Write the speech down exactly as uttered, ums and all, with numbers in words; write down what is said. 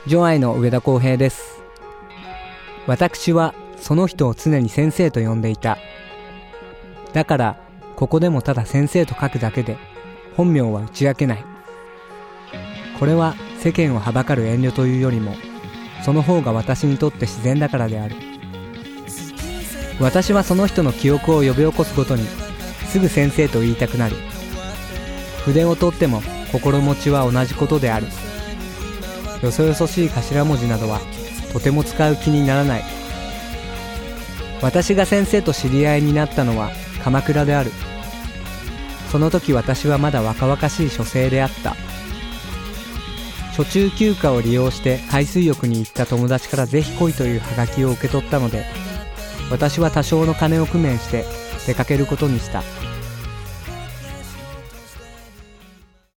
ジョアイの上田浩平です。私はその人を常に先生と呼んでいた。だからここでもただ先生と書くだけで本名は打ち明けない。これは世間をはばかる遠慮というよりも、その方が私にとって自然だからである。私はその人の記憶を呼び起こすごとにすぐ先生と言いたくなる。筆を取っても心持ちは同じことである。よそよそしい頭文字などはとても使う気にならない。私が先生と知り合いになったのは鎌倉である。その時私はまだ若々しい書生であった。初中休暇を利用して海水浴に行った友達からぜひ来いというハガキを受け取ったので、私は多少の金を工面して出かけることにした。